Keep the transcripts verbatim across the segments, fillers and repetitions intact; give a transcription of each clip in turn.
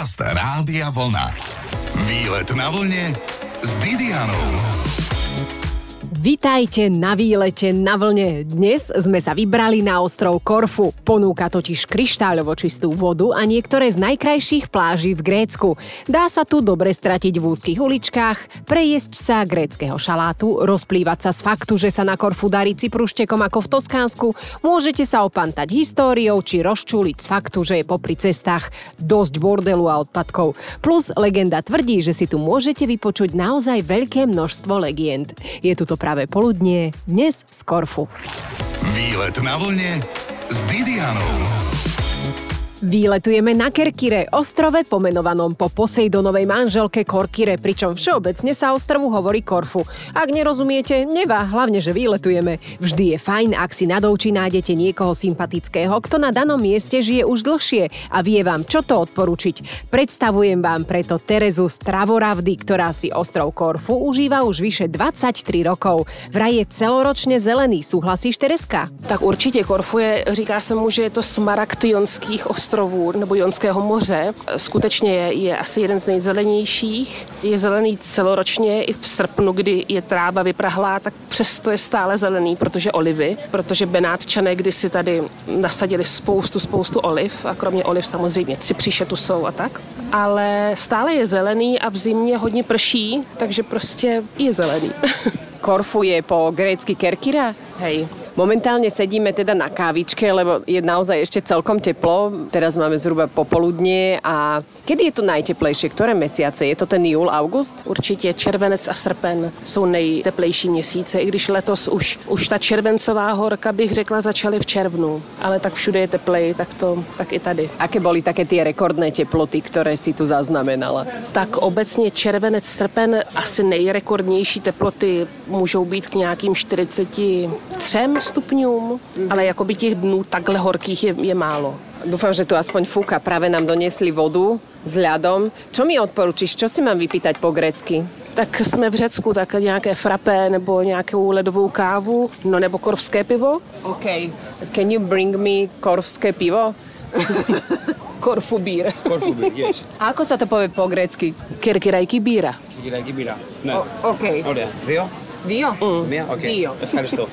Podcast Rádia Vlna. Výlet na vlne s Didianou. Vitajte na výlete na vlne. Dnes sme sa vybrali na ostrov Korfu. Ponúka totiž kryštáľovo čistú vodu a niektoré z najkrajších pláží v Grécku. Dá sa tu dobre stratiť v úzkych uličkách, prejesť sa gréckeho šalátu, rozplývať sa z faktu, že sa na Korfu darí Cypruštekom ako v Toskánsku, môžete sa opantať históriou či rozčúliť z faktu, že je popri cestách dosť bordelu a odpadkov. Plus legenda tvrdí, že si tu môžete vypočuť naozaj veľké množstvo legend. Je tu to práve poludnie, dnes z Korfu. Výlet na vlne s Didianou. Výletujeme na Kerkire, ostrove pomenovanom po Posejdonovej manželke Korkire, pričom všeobecne sa ostrovu hovorí Korfu. Ak nerozumiete, nevá, hlavne, že výletujeme. Vždy je fajn, ak si na Douči nájdete niekoho sympatického, kto na danom mieste žije už dlhšie a vie vám, čo to odporučiť. Predstavujem vám preto Terezu z Travoravdy, ktorá si ostrov Korfu užíva už vyše dvadsaťtri rokov. Vraj je celoročne zelený. Súhlasíš, Tereska? Tak určitě Korfu je, říká se mu, že je to smaragd jonských ostrovů nebo Jonského moře. Skutečně je, je asi jeden z nejzelenějších. Je zelený celoročně i v srpnu, kdy je tráva vyprahlá, tak přesto je stále zelený, protože olivy, protože Benátčané kdysi tady nasadili spoustu, spoustu oliv a kromě oliv samozřejmě cypříše tu jsou a tak. Ale stále je zelený a v zimě hodně prší, takže prostě je zelený. Korfu je po grécky Kerkira? Hej. Momentálne sedíme teda na kávičke, lebo je naozaj ešte celkom teplo. Teraz máme zhruba popoludnie a kedy je tu najteplejšie? Ktoré mesiace? Je to ten júl, august? Určitě červenec a srpen jsou nejteplejší měsíce, i když letos už, už ta červencová horka, bych řekla, začaly v červnu. Ale tak všude je teplej, tak to tak i tady. Aké boli také tie rekordné teploty, ktoré si tu zaznamenala? Tak obecně červenec, srpen asi nejrekordnější teploty můžou být k nějakým štyridsiatim třem stupňům, ale jakoby těch dnů takhle horkých je, je málo. Dúfam, že tu aspoň fúka. Práve nám doniesli vodu s ľadom. Čo mi odporučíš? Čo si mám vypýtať po grécky? Tak jsme v Řecku, tak nějaké frappé nebo nějakou ledovou kávu, no nebo korfské pivo. OK. Can you bring me korfské pivo? Korfu bír. Korfu bír, yes. A ako sa to povie po grécky? Kirkirajky bíra. Kirkirajky bíra. No. O, OK. Ωραία. Δύο. Dio? Mm. Μία, οκ. Dio. Ευχαριστώ.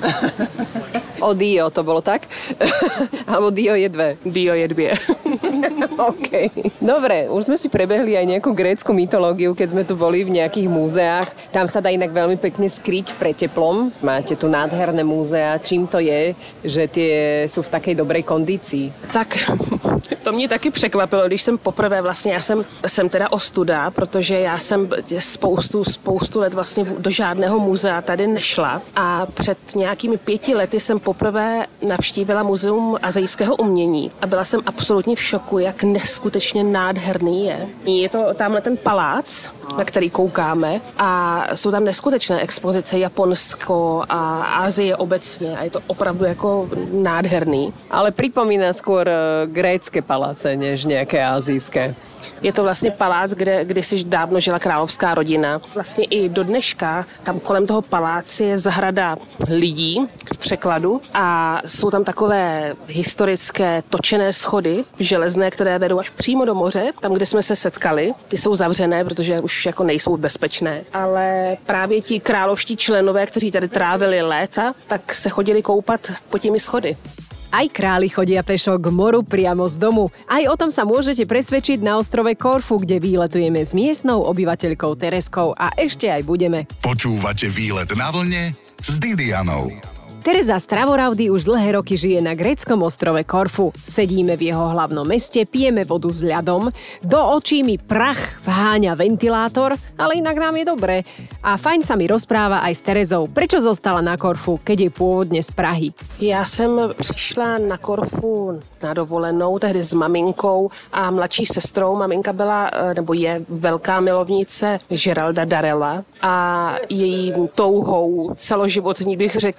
O Dio, to bolo tak? Alebo Dio je dve? Dio je dvě. OK. Dobre, už sme si prebehli aj nejakú grécku mytológiu, keď sme tu boli v nejakých múzeách. Tam sa dá inak veľmi pekne skryť pred teplom. Máte tu nádherné múzea. Čím to je, že tie sú v takej dobrej kondícii? Tak to mě taky překvapilo, když jsem poprvé vlastně, já jsem, jsem teda ostuda, protože já jsem spoustu, spoustu let vlastně do žádného muzea tady nešla a před nějakými pěti lety jsem poprvé navštívila muzeum azijského umění a byla jsem absolutně v šoku, jak neskutečně nádherný je. Je to tamhle ten palác, na který koukáme a jsou tam neskutečné expozice Japonsko a Asie obecně a je to opravdu jako nádherný. Ale pripomína skôr grécke paláce, než nejaké azijské. Je to vlastně palác, kde kdysi dávno žila královská rodina. Vlastně i do dneška tam kolem toho paláce je zahrada lidí v překladu a jsou tam takové historické točené schody železné, které vedou až přímo do moře, tam, kde jsme se setkali. Ty jsou zavřené, protože už jako nejsou bezpečné. Ale právě ti královští členové, kteří tady trávili léta, tak se chodili koupat po těmi schody. Aj králi chodia pešo k moru priamo z domu. Aj o tom sa môžete presvedčiť na ostrove Korfu, kde výletujeme s miestnou obyvateľkou Tereskou a ešte aj budeme. Počúvate Výlet na vlne s Didianou. Tereza z Travoravdy už dlhé roky žije na gréckom ostrove Korfu. Sedíme v jeho hlavnom meste, pijeme vodu s ľadom, do očí mi prach vháňa ventilátor, ale inak nám je dobre. A fajn sa mi rozpráva aj s Terezou, prečo zostala na Korfu, keď je pôvodne z Prahy. Já jsem přišla na Korfu na dovolenou, tehdy s maminkou a mladší sestrou. Maminka byla, nebo je velká milovnice Geralda Darella a její touhou celoživotní, bych řekla, bylo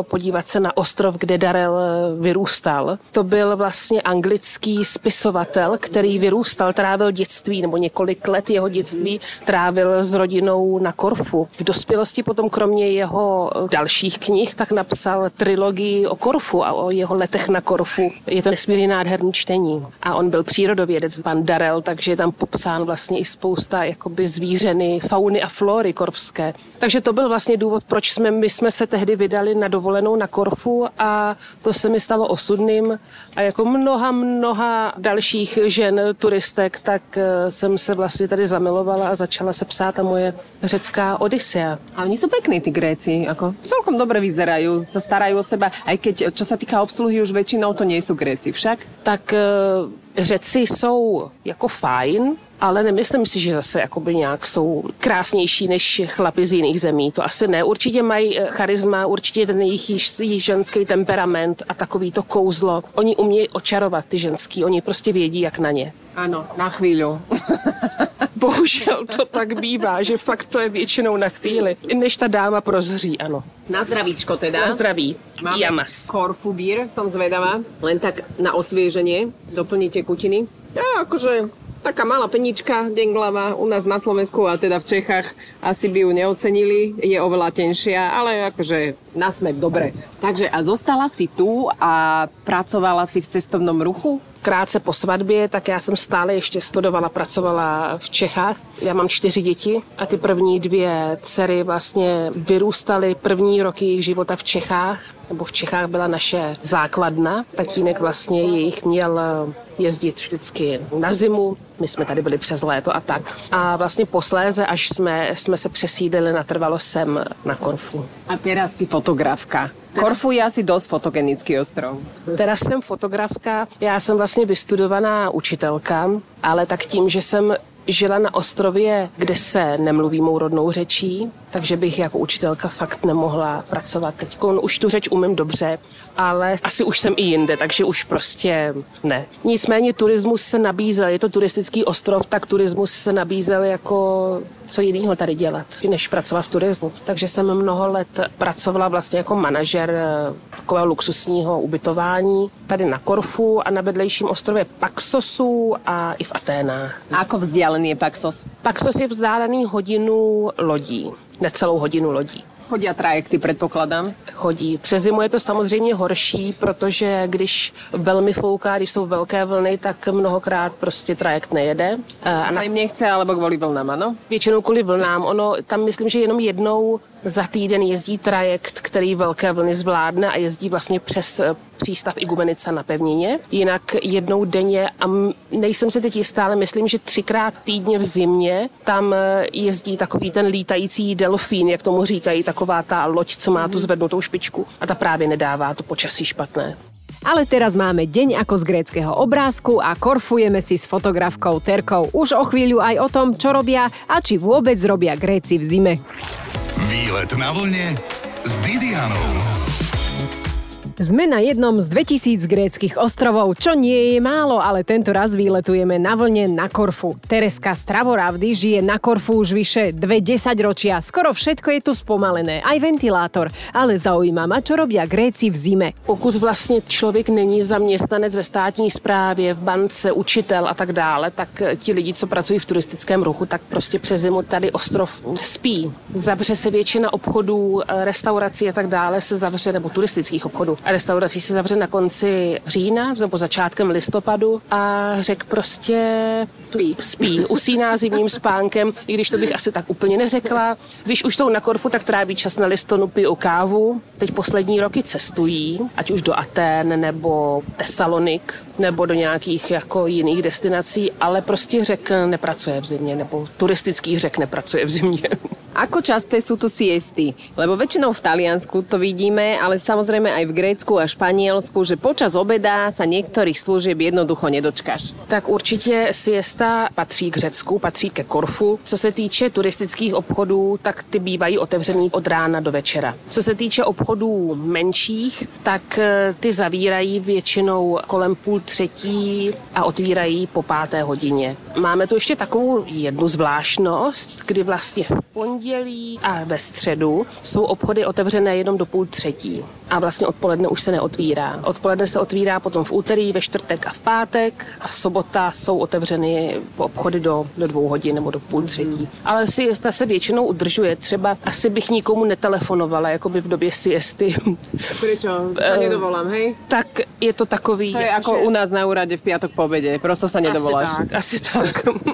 podívat se na ostrov, kde Darel vyrůstal. To byl vlastně anglický spisovatel, který vyrůstal, trávil dětství, nebo několik let jeho dětství trávil s rodinou na Korfu. V dospělosti potom kromě jeho dalších knih tak napsal trilogii o Korfu a o jeho letech na Korfu. Je to nesmírně nádherný čtení. A on byl přírodovědec, pan Darel, takže je tam popsán vlastně i spousta jakoby zvířeny, fauny a flory korfské. Takže to byl vlastně důvod, proč jsme, my jsme se tehdy vydali na dovolenou na Korfu a to se mi stalo osudným. A jako mnoha, mnoha dalších žen, turistek, tak jsem se vlastně tady zamilovala a začala se psát ta moje řecká Odysea. A oni sú pekní, tí Gréci, ako celkom dobre vyzerajú, sa starajú o seba, aj keď, čo sa týka obsluhy, už väčšinou to nie sú Gréci však. Tak Řeci jsou jako fajn, ale nemyslím si, že zase jakoby nějak jsou krásnější než chlapi z jiných zemí. To asi ne. Určitě mají charisma, určitě ten jejich, jejich ženský temperament a takový to kouzlo. Oni umějí očarovat ty ženský, oni prostě vědí, jak na ně. Áno, na chvíľu. Bohužel to tak bývá, že fakt to je většinou na chvíli, než ta dáma prozří, ano. Na zdravíčko teda. Na zdraví. Máme Jamas. Korfu Beer, som zvedavá. Len tak na osvieženie, doplní tekutiny. Ja, akože taká malá penička, denglava, u nás na Slovensku a teda v Čechách asi by ju neocenili. Je oveľa tenšia, ale akože na smek dobre. Takže a zostala si tu a pracovala si v cestovnom ruchu? Krátce po svatbě, tak já jsem stále ještě studovala, pracovala v Čechách. Já mám čtyři děti a ty první dvě dcery vlastně vyrůstaly první roky jejich života v Čechách, nebo v Čechách byla naše základna. Tatínek vlastně jejich měl jezdit vždycky na zimu, my jsme tady byli přes léto a tak. A vlastně posléze, až jsme, jsme se přesídlili natrvalo sem na Korfu. A teraz si fotografka. Korfu je asi dosť fotogenický ostrov. Teraz jsem fotografka, já jsem vlastně vystudovaná učitelka, ale tak tím, že jsem žila na ostrově, kde se nemluví mou rodnou řečí, takže bych jako učitelka fakt nemohla pracovat. Teď už tu řeč umím dobře, ale asi už jsem i jinde, takže už prostě ne. Nicméně turismus se nabízel, je to turistický ostrov, tak turismus se nabízel jako co jiného tady dělat, než pracovat v turismu. Takže jsem mnoho let pracovala vlastně jako manažer takového luxusního ubytování tady na Korfu a na vedlejším ostrově Paxosu a i v Aténách. A ako vzdialený je Paxos? Paxos je vzdálený hodinu lodí, necelou hodinu lodí. Chodia trajekty, předpokládám. Chodí. Přes zimu je to samozřejmě horší, protože když velmi fouká, když jsou velké vlny, tak mnohokrát prostě trajekt nejede. A na... sa im nechce, alebo kvůli vlnám, ano? Většinou kvůli vlnám. Ono tam myslím, že jenom jednou za týden jezdí trajekt, který velké vlny zvládne a jezdí vlastně přes přístav Igumenica na pevnině. Jinak jednou denně, a nejsem si teď jistá, ale myslím, že třikrát týdně v zimě tam jezdí takový ten lítající delfín, jak tomu říkají, taková ta loď, co má tu zvednutou špičku. A ta právě nedává to počasí špatné. Ale teraz máme deň ako z gréckeho obrázku a korfujeme si s fotografkou Terkou už o chvíľu aj o tom, čo robia a či vôbec robia Gréci v zime. Výlet na vlne s Didianou. Sme na jednom z dvetisíc gréckych ostrovov, čo nie je málo, ale tento raz výletujeme na vlne na Korfu. Tereska Stravoravdy žije na Korfu už vyše dve desaťročia. Skoro všetko je tu spomalené, aj ventilátor. Ale zaujíma ma, čo robia Gréci v zime. Pokud vlastně člověk není zaměstnanec ve státní správě, v bance, učitel a tak dále, tak ti lidi, co pracují v turistickém ruchu, tak prostě přes zimu tady ostrov spí. Zavře se většina obchodů, restaurací a tak dále se zavře, nebo turistických obchodů. A restaurací se zavře na konci října nebo začátkem listopadu a řek prostě spí. spí. Usíná zimním spánkem, i když to bych asi tak úplně neřekla. Když už jsou na Korfu, tak tráví čas na listonu, pijou kávu. Teď poslední roky cestují, ať už do Atén nebo Tesalonik nebo do nějakých jako jiných destinací, ale prostě řek nepracuje v zimě, nebo turistický řek nepracuje v zimě. Ako časté sú tu siesty? Lebo väčšinou v Taliansku to vidíme, ale samozrejme aj v Grécku a Španielsku, že počas obeda sa niektorých služieb jednoducho nedočkáš. Tak určitě siesta patří k Řecku, patří ke Korfu. Co se týče turistických obchodů, tak ty bývají otevřený od rána do večera. Co se týče obchodů menších, tak ty zavírají většinou kolem půl třetí a otvírají po páté hodině. Máme tu ještě takovou jednu zvláštnost, kdy vlastně v pondělí a ve středu jsou obchody otevřené jenom do půl třetí. a vlastně odpoledne už se neotvírá. Odpoledne se otvírá potom v úterý, ve čtvrtek a v pátek a sobota jsou otevřeny obchody do, do dvou hodin nebo do půl třetí. Ale siesta se většinou udržuje. Třeba asi bych nikomu netelefonovala, jakoby v době siesty. Prečo? Sa nedovolám, hej? Tak je to takový... To je ako že... u nás na úrade v piatok po obede. Prosto sa nedovoláš. Asi tak, asi tak.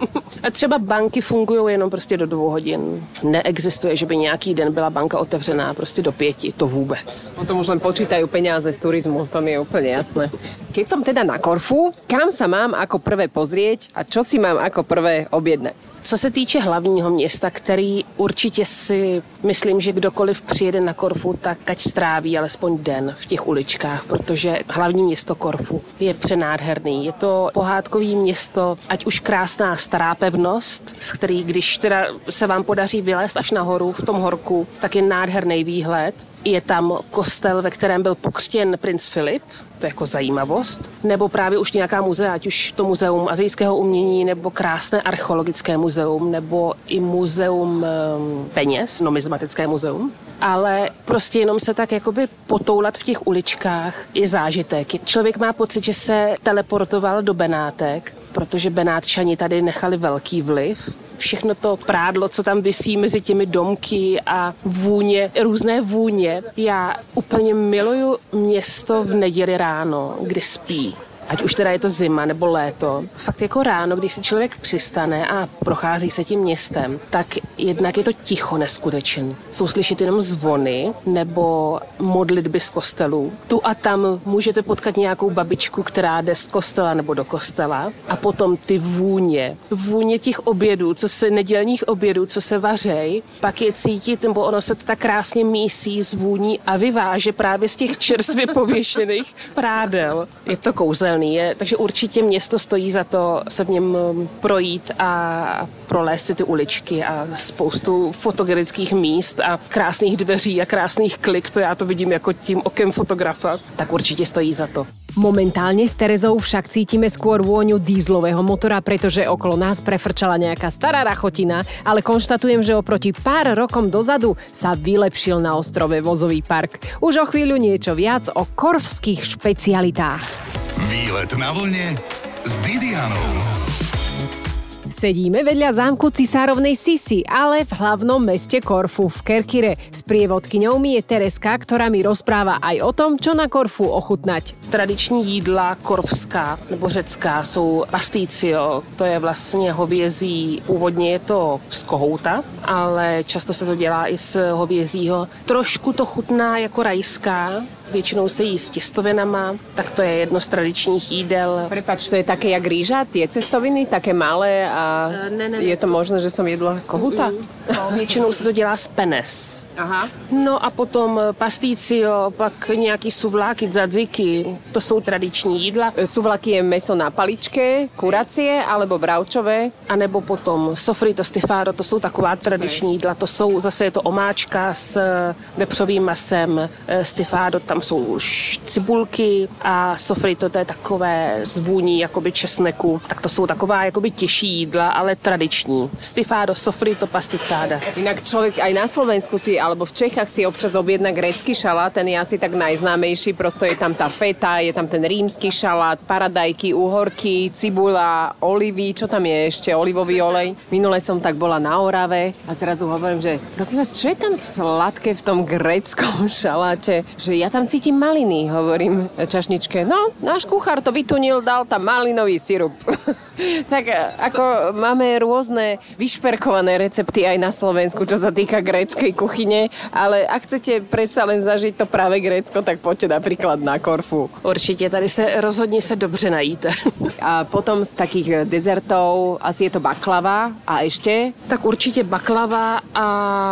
A třeba banky fungují jenom prostě do dvou hodin. Neexistuje, že by nějaký den byla banka otevřená prostě do pěti. To vůbec. Potom už len počítajú peniaze z turizmu. To mi je úplne jasné. Keď som teda na Korfu, kam sa mám ako prvé pozrieť a čo si mám ako prvé objednať? Co se týče hlavního města, který určitě si myslím, že kdokoliv přijede na Korfu, tak ať stráví alespoň den v těch uličkách, protože hlavní město Korfu je přenádherný. Je to pohádkový město, ať už krásná stará pevnost, z který, když teda se vám podaří vylézt až nahoru v tom horku, tak je nádherný výhled. Je tam kostel, ve kterém byl pokřtěn princ Filip, to je jako zajímavost, nebo právě už nějaká muzea, ať už to muzeum asijského umění, nebo krásné archeologické muzeum, nebo i muzeum um, peněz, numizmatické muzeum. Ale prostě jenom se tak jakoby potoulat v těch uličkách je zážitek. Člověk má pocit, že se teleportoval do Benátek, protože Benátčani tady nechali velký vliv. Všechno to prádlo, co tam visí mezi těmi domky a vůně, různé vůně. Já úplně miluju město v neděli ráno, kdy spí. Ať už teda je to zima nebo léto. Fakt jako ráno, když si člověk přistane a prochází se tím městem, tak jednak je to ticho neskutečný. Jsou slyšet jenom zvony nebo modlitby z kostelů. Tu a tam můžete potkat nějakou babičku, která jde z kostela nebo do kostela. A potom ty vůně. Vůně těch obědů, co se nedělních obědů, co se vařej, pak je cítit, nebo ono se to tak krásně mísí z vůní a vyváže právě z těch čerstvě pověšených prádel. Je to kouzelné. Je, takže určitě město stojí za to se v něm projít a prolézt si ty uličky a spoustu fotogenických míst a krásných dveří a krásných klik, to já to vidím jako tím okem fotografa, tak určitě stojí za to. Momentálne s Terezou však cítime skôr vôňu dízlového motora, pretože okolo nás prefrčala nejaká stará rachotina, ale konštatujem, že oproti pár rokom dozadu sa vylepšil na ostrove vozový park. Už o chvíľu niečo viac o korfských špecialitách. Výlet na vlne s Didianou. Sedíme vedľa zámku cisárovnej Sisi, ale v hlavnom meste Korfu v Kerkire. Sprievodkyňou mi je Tereska, ktorá mi rozpráva aj o tom, čo na Korfu ochutnať. Tradiční jídla korfská nebo řecká jsou pastício, to je vlastně hovězí, původně je to z kohouta, ale často se to dělá i z hovězího. Trošku to chutná jako rajská, většinou se jí s těstovinama, tak to je jedno z tradičních jídel. Prepač, to je také jak rýža, tie cestoviny, také malé a ne, ne, je to možné, že som jedla kohúta? No, většinou se to dělá z penes. Aha. No a potom pastício, pak nějaký suvláky, tzatziki, to jsou tradiční jídla. Suvlaky je meso na paličke, kuracie alebo bravčové. A nebo potom sofrito, stifado, to jsou taková tradiční okay. jídla. To jsou, zase je to omáčka s vepřovým masem, stifado, tam jsou cibulky a sofrito, to je takové zvůní jakoby česneku. Tak to jsou taková jakoby těžší jídla, ale tradiční. Stifado, sofrito, pasticáda. Inak človek aj na Slovensku si alebo v Čechách si občas objedná grécky šalát, ten je asi tak najznámejší, prosto je tam tá feta, je tam ten rímsky šalát, paradajky, uhorky, cibula, olivy, čo tam je ešte, olivový olej. Minule som tak bola na Orave a zrazu hovorím, že prosím vás, čo je tam sladké v tom gréckom šaláte? Že ja tam cítim maliny, hovorím čašničke. No, náš kuchár to vytunil, dal tam malinový sirup. Tak ako máme rôzne vyšperkované recepty aj na Slovensku, čo sa týka gréckej kuchyne, ale ak chcete predsa len zažiť to práve Grécko, tak poďte napríklad na Korfu. Určite, tady se rozhodne sa dobře najíte. A potom z takých dezertov asi je to baklava a ešte? Tak určite baklava a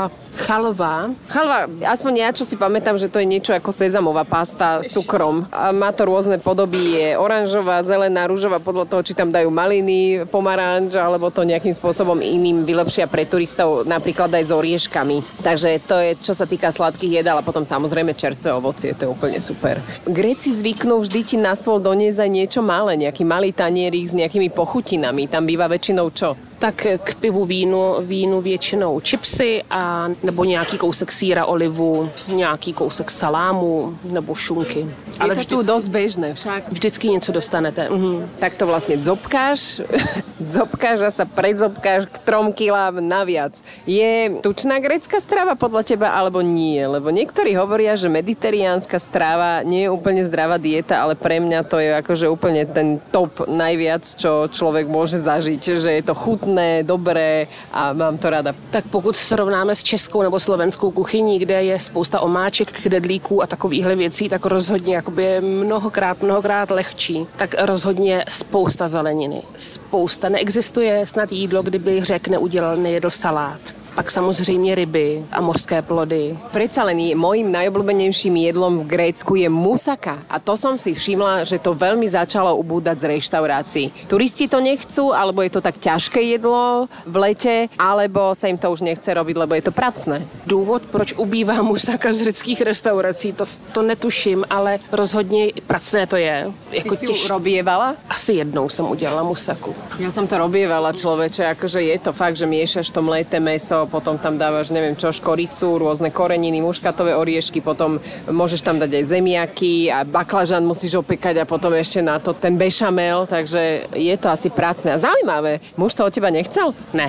chalva. Chalva, aspoň ja, čo si pamätám, že to je niečo ako sezamová pasta s cukrom. A má to rôzne podoby, je oranžová, zelená, rúžová, podľa toho, či tam dajú maliny, pomaranč, alebo to nejakým spôsobom iným vylepšia pre turistov, napríklad aj s orieškami. Takže to je, čo sa týka sladkých jedál a potom samozrejme čerstvé ovocie, to je úplne super. Gréci zvyknú vždy ti na stôl doniesť aj niečo malé, nejaký malý tanierik s nejakými pochutinami. Tam býva väčšinou čo? Tak k pivu, vínu, vínu většinou chipsy a nebo nějaký kousek sýra, olivu, nějaký kousek salámu nebo šunky. Ale je to tu dosť bežné však. Vždycky něco dostanete. Mhm. Tak to vlastne dzobkáš, dzobkáš a sa predzobkáš k trom kilám naviac. Je tučná grécka strava podľa teba alebo nie? Lebo niektorí hovoria, že mediteránska strava nie je úplne zdravá dieta, ale pre mňa to je akože úplne ten top najviac, čo človek môže zažiť, že je to chutné, dobré a mám to rada. Tak pokud srovnáme s českou nebo slovenskou kuchyní, kde je spousta omáček, knedlíků a takovýchhle věcí, tak rozhodně jakoby je mnohokrát, mnohokrát lehčí. Tak rozhodně spousta zeleniny. Spousta. Neexistuje snad jídlo, kdyby Řek neudělal, nejedl salát. Pak samozřejmě ryby a mořské plody. Predsa len mojím najobľúbenejším jedlom v Grécku je musaka. A to som si všimla, že to veľmi začalo ubúdať z reštaurácií. Turisti to nechcú, alebo je to tak ťažké jedlo v lete, alebo sa im to už nechce robiť, lebo je to pracné. Důvod, proč ubývá musaka z řeckých restaurací, to, to netuším, ale rozhodně pracné to je. Jako Ty si těž... robievala? Asi jednou jsem udělala musaku. Ja som to robievala, človeče, akože je to fakt, že miešaš to mleté mäso, potom tam dávaš, neviem čo, škoricu, rôzne koreniny, muškatové oriešky, potom môžeš tam dať aj zemiaky a baklažan musíš opekať a potom ešte na to ten bešamel, takže je to asi pracné a zaujímavé. Muž to od teba nechcel? Ne.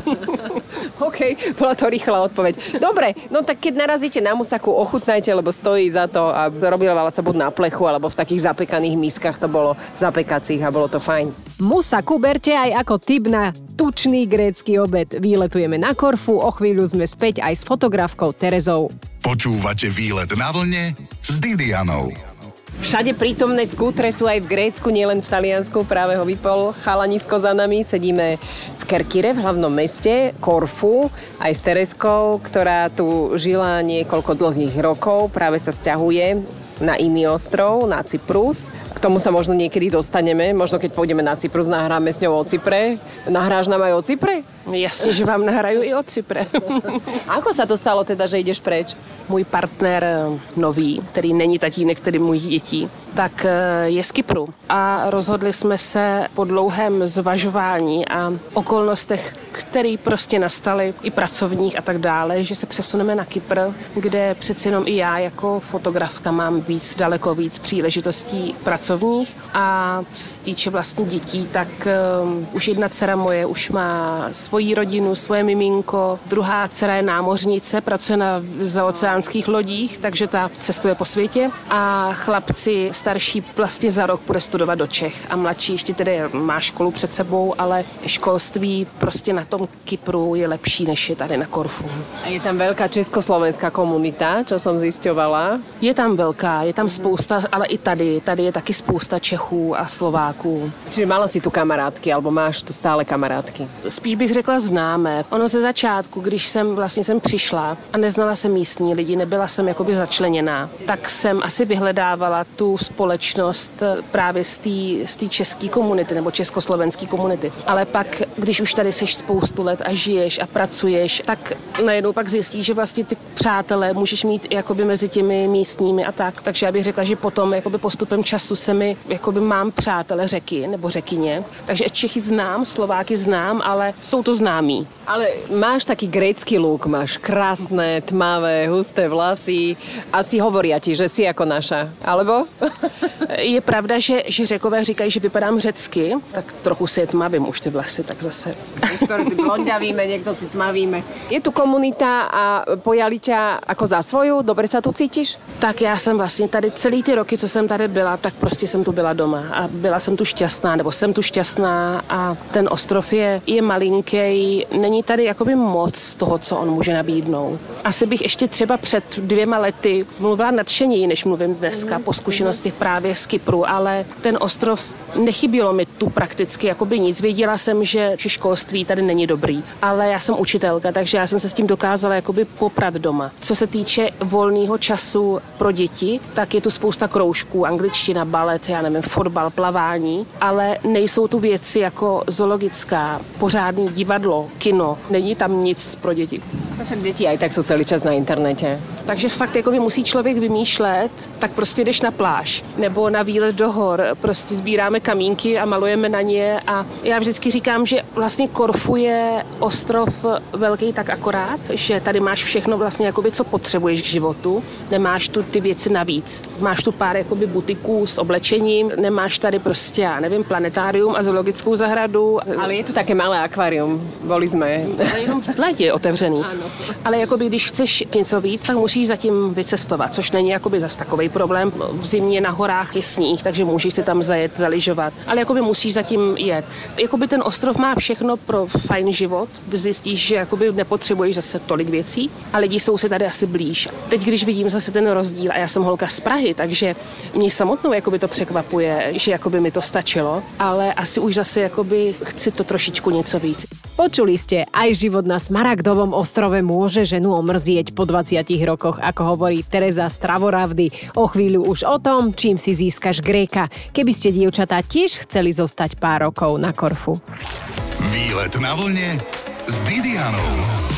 OK, bola to rýchla odpoveď. Dobre, no tak keď narazíte na musaku, ochutnajte, lebo stojí za to a robila sa buď na plechu, alebo v takých zapekaných mískach to bolo zapekacích a bolo to fajn. Musaku berte aj ako tip na tučný grécky obed. Výletujeme na Korfu, o chvíľu sme späť aj s fotografkou Terezou. Počúvate Výlet na vlne s Didianou. Všade prítomné skútre sú aj v Grécku, nielen v Taliansku, práve ho vypol chalanisko za nami. Sedíme v Kerkire, v hlavnom meste Korfu, aj s Terezkou, ktorá tu žila niekoľko dlhých rokov, práve sa sťahuje na iný ostrov, na Cyprus. K tomu sa možno niekedy dostaneme. Možno keď pôjdeme na Cyprus, nahráme s ňou o Cypre. Nahráš nám aj o Cypre? Jasne, že vám nahrajú i o Cypre. Ako sa to stalo teda, že ideš preč? Můj partner nový, který není tatínek, tedy mojich dětí, tak je z Kypru. A rozhodli jsme se po dlouhém zvažování a okolnostech, které prostě nastaly, i pracovních a tak dále, že se přesuneme na Kypr, kde přeci jenom i já jako fotografka mám víc, daleko víc příležitostí pracovních. A co se týče vlastně dětí, tak um, už jedna dcera moje už má svoji rodinu, svoje miminko, druhá dcera je námořnice, pracuje na zaoceánských lodích, takže ta cestuje po světě. A chlapci starší vlastně za rok bude studovat do Čech a mladší ještě tedy má školu před sebou, ale školství prostě na tom Kypru je lepší, než je tady na Korfu. A je tam veľká československá komunita, čo som zisťovala? Je tam velká, je tam spousta, ale i tady, tady je taky spousta Čechů a Slováků. Čiže mala si tu kamarátky, alebo máš tu stále kamarátky? Spíš bych řekla známé. Ono ze začátku, když jsem vlastně jsem přišla a neznala jsem místní lidi, nebyla jsem jakoby začleněná, tak jsem asi vyhledávala tu společnost právě z té české komunity nebo československé komunity. Ale pak, když už tady seš spoustu let a žiješ a pracuješ, tak najednou pak zjistíš, že vlastně ty přátelé můžeš mít jakoby mezi těmi místními a tak. Takže já bych řekla, že potom jakoby postupem času se mi jakoby mám přátele Řeky nebo Řekyně. Takže Čechy znám, Slováky znám, ale jsou to známí. Ale máš taký grécky look, máš krásne, tmavé, husté vlasy. Asi hovoria ti, že si ako naša, alebo? Je pravda, že, že Řekové říkají, že vypadám řecky, tak trochu si je tmavím už ty vlasy, tak zase. Niektorí si blonďavíme, niekto si tmavíme. Je tu komunita a pojali ťa ako za svoju? Dobre sa tu cítiš? Tak já jsem vlastně tady celý ty roky, co jsem tady byla, tak prostě jsem tu byla doma a byla jsem tu šťastná, nebo jsem tu šťastná a ten ostrov je, je malinký, není tady jakoby moc toho, co on může nabídnout. Asi bych ještě třeba před dvěma lety mluvila nadšeněji, než mluvím dneska, po zkušenostech právě z Kypru, ale ten ostrov nechybilo mi tu prakticky jakoby nic. Věděla jsem, že, že školství tady není dobrý, ale já jsem učitelka, takže já jsem se s tím dokázala jakoby poprat doma. Co se týče volného času pro děti, tak je tu spousta kroužků, angličtina, balet, já nevím, fotbal, plavání, ale nejsou tu věci jako zoologická, pořádný divadlo, kino, není tam nic pro děti. Však deti aj tak sú celý čas na internete. Takže fakt jako by musí člověk vymýšlet, tak prostě jdeš na pláž nebo na výlet do hor, prostě sbíráme kamínky a malujeme na ně a já vždycky říkám, že vlastně Korfu je ostrov velký tak akorát, že tady máš všechno vlastně jakoby, co potřebuješ k životu, nemáš tu ty věci navíc. Máš tu pár jakoby butiků s oblečením, nemáš tady prostě, já nevím, planetárium a zoologickou zahradu. Ale je tu také malé akvárium, boli jsme. Ale jenom letě je otevřený. Ano. Ale jakoby, když chceš něco víc, tak musíš zatím vycestovat, což není jakoby zas takovej problém. V zimě na horách je sníh, takže můžeš si tam zajet, zaližovat. Ale jakoby musíš zatím jet. Jakoby ten ostrov má všechno pro fajn život. Zjistíš, že jakoby nepotřebuješ zase tolik věcí a lidi jsou si tady asi blíž. Teď, když vidím zase ten rozdíl a já jsem holka z Prahy, takže mě samotnou jakoby to překvapuje, že jakoby mi to stačilo, ale asi už zase jakoby chci to trošičku něco víc. Počuli ste, aj život na Smaragdovom ostrove môže ženu omrzieť po dvadsiatich rokoch, ako hovorí Tereza Stravoravdy. O chvíľu už o tom, čím si získaš Gréka, keby ste dievčatá tiež chceli zostať pár rokov na Korfu. Výlet na vlne s Didianou.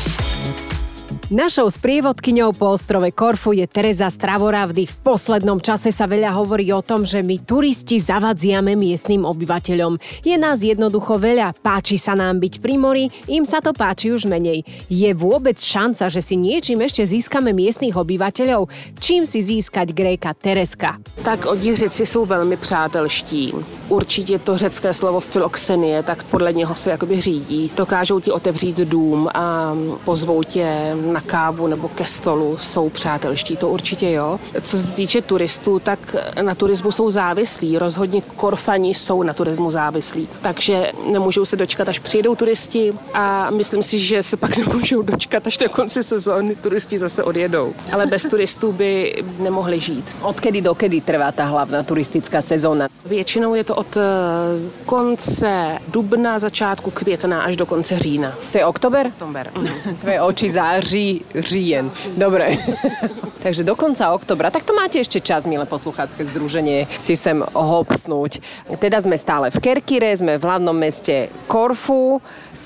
Našou sprievodkyňou po ostrove Korfu je Tereza Stravoravdy. V poslednom čase sa veľa hovorí o tom, že my turisti zavadziame miestnym obyvateľom. Je nás jednoducho veľa, páči sa nám byť pri mori, im sa to páči už menej. Je vôbec šanca, že si niečím ešte získame miestnych obyvateľov? Čím si získať Gréka, Terezka? Tak oni Řeci jsou velmi přátelští. Určitě to řecké slovo filoxenie, tak podle něho se jakoby řídí. Dokážou ti otevřít dům a pozvou tě na kávu nebo ke stolu, jsou přátelští, to určitě jo. Co se týče turistů, tak na turismu jsou závislí. Rozhodně Korfani jsou na turismu závislí. Takže nemůžou se dočkat, až přijedou turisti a myslím si, že se pak nemůžou dočkat, až do konce sezóny turisti zase odjedou. Ale bez turistů by nemohli žít. Odkedy do kedy trvá tá hlavná turistická sezóna? Většinou je to od konce dubna, začátku května až do konce října. To je oktober? Oktober. Tvoje oči září říjen. Dobre. Takže do konca oktobra. Tak to máte ešte čas, milé posluchácké združenie, si sem hopsnúť. Teda sme stále v Kerkire, sme v hlavnom meste Korfu,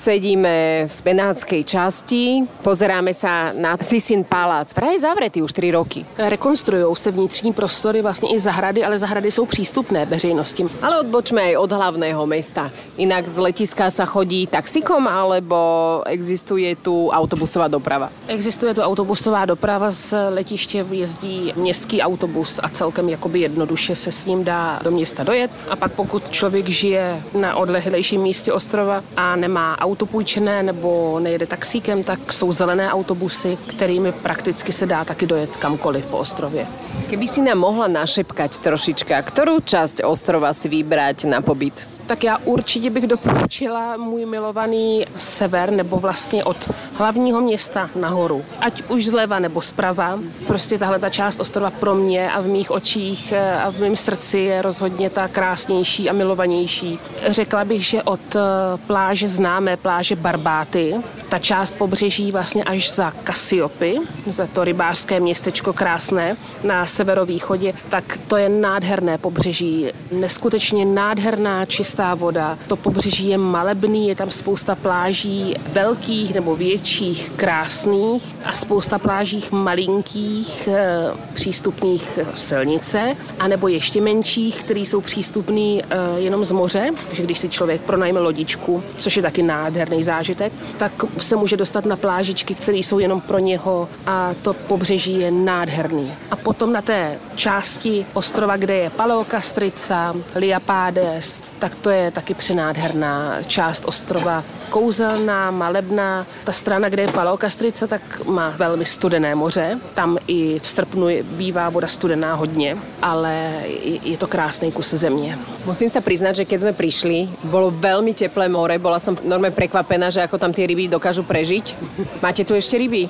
sedíme v benátskej časti, pozeráme sa na Sisin palác. Vraj je zavretý už tri roky. Rekonstruujou se vnitřní prostory, vlastně i zahrady, ale zahrady jsou přístupné veřejnosti. Ale odbočme aj od hlavného mesta. Inak z letiska sa chodí taxikom, alebo existuje tu autobusová doprava? Existuje tu autobusová doprava, z letiště jezdí městský autobus a celkem jakoby jednoduše se s ním dá do města dojet. A pak pokud člověk žije na odlehlejším místě ostrova a nemá auto půjčené nebo nejede taxíkem, tak jsou zelené autobusy, kterými prakticky se dá taky dojet kamkoliv po ostrově. Keby si nám mohla našepkať trošička, ktorú časť ostrova si vybrať na pobyt? Tak já určitě bych doporučila můj milovaný sever, nebo vlastně od hlavního města nahoru. Ať už zleva nebo zprava. Prostě tahle ta část ostrova pro mě a v mých očích a v mém srdci je rozhodně ta krásnější a milovanější. Řekla bych, že od pláže známé pláže Barbáty, ta část pobřeží vlastně až za Kasiopy, za to rybářské městečko krásné na severovýchodě, tak to je nádherné pobřeží. Neskutečně nádherná, čistá voda. To pobřeží je malebný, je tam spousta pláží velkých nebo větších, krásných a spousta pláží malinkých, e, přístupných silnice, anebo ještě menších, které jsou přístupný e, jenom z moře, takže když si člověk pronajme lodičku, což je taky nádherný zážitek, tak se může dostat na plážičky, které jsou jenom pro něho a to pobřeží je nádherný. A potom na té části ostrova, kde je Paleokastrica, Liapádes, tak to je taky přenádherná část ostrova. Kouzelná, malebná. Ta strana, kde je Paleokastrica, tak má velmi studené moře. Tam i v srpnu bývá voda studená hodně, ale je to krásný kus země. Musím sa priznať, že keď sme prišli, bolo veľmi teplé more, bola som normálne prekvapená, že ako tam tie ryby dokážu prežiť. Máte tu ešte ryby?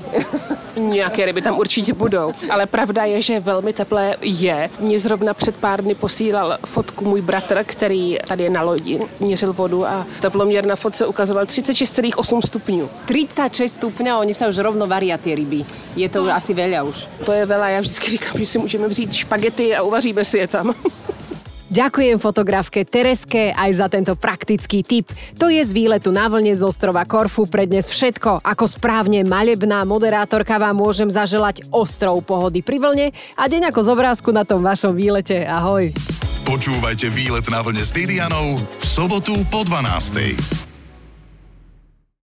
Nějaké ryby tam určitě budou, ale pravda je, že velmi teplé je. Mě zrovna před pár dny posílal fotku můj bratr, který tady je na lodi, měřil vodu a teploměr na fotce ukazoval třicet šest celá osm stupňů. tridsaťšesť stupňov, oni sa už rovno varia tie ryby. Je to už asi veľa už. To je veľa, já vždycky říkám, že si můžeme vzít špagety a uvaříme si je tam. Ďakujem fotografke Tereske aj za tento praktický tip. To je z výletu na vlne z ostrova Korfu pre dnes všetko. Ako správne malebná moderátorka vám môžem zaželať ostrov pohody pri vlne a deň ako z obrázku na tom vašom výlete. Ahoj. Počúvajte Výlet na vlne s Didianou v sobotu po dvanástej.